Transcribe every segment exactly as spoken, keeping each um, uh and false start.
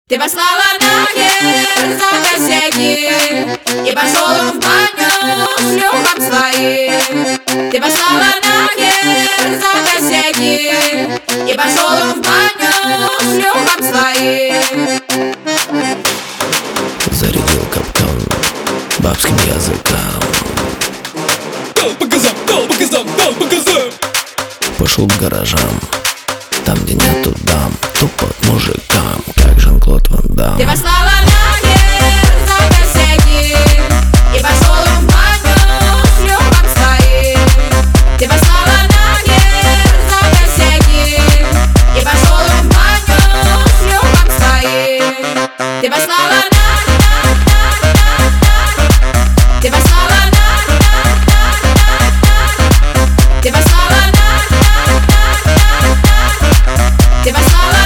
Ты послала нахер за косяки и пошел в баню с шлюхом своим. Ты послала нахер за косяки и пошел в баню с шлюхом своим. Зарядил капкан бабским языком. Дал по газам, дал по газам, дал по газам. Пошел к гаражам, там где нету дам, тупо к мужикам, как Жан-Клод Ван Дам. Ты послала нахер за косяки и пошел в баню с шлюхом своим. Ты послала нахер за косяки и пошел в баню с шлюхом своим. Ты послала Ты послала Ты послала Ты послала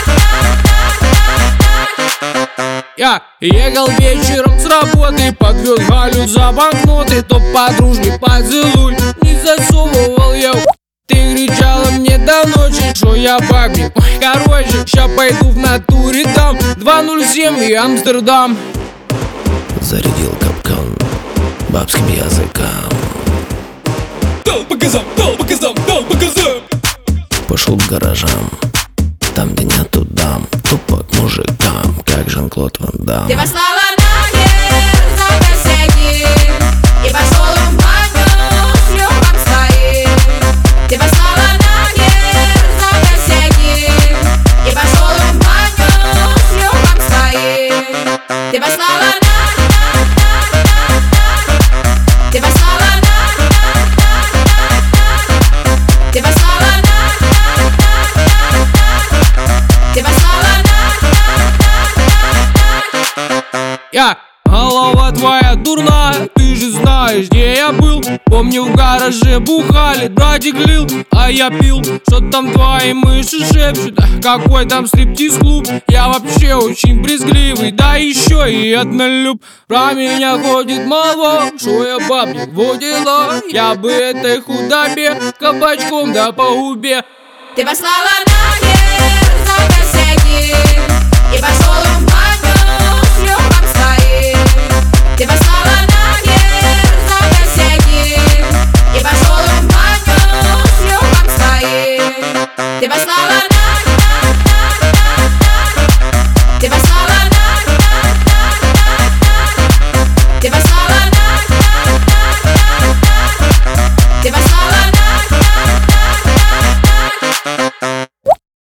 Я ехал вечером с работы, подвез Галю за банкноты, то по дружбе поцелуй не засовывал я. Ты кричала мне до ночи, что я бабник. Ой, короче, ща пойду в натуре там два ноль семь и Амстердам. Зарядил капкан бабским языком. Дал по газам, дал по газам, дал по газам. Пошел к гаражам, там где нету дам, тупо к мужикам, как Жан-Клод Ван Дам. Ты послала нахер за косяки и пошел в баню с шлюхом своим. Ты послала нахер за косяки и пошел в баню с шлюхом своим. Ты послала Ты послала Ты послала Ты послала Я, голова твоя дурная, ты же знаешь, где я был. Помню, в гараже бухали, братик лил, а я пил. Что там твои мыши шепчут, какой там стриптиз-клуб. Я вообще очень брезгливый, да еще и однолюб. Про меня ходит молва, что я бабник водила. Я бы этой худобе кабачком да по губе. Ты послала нахер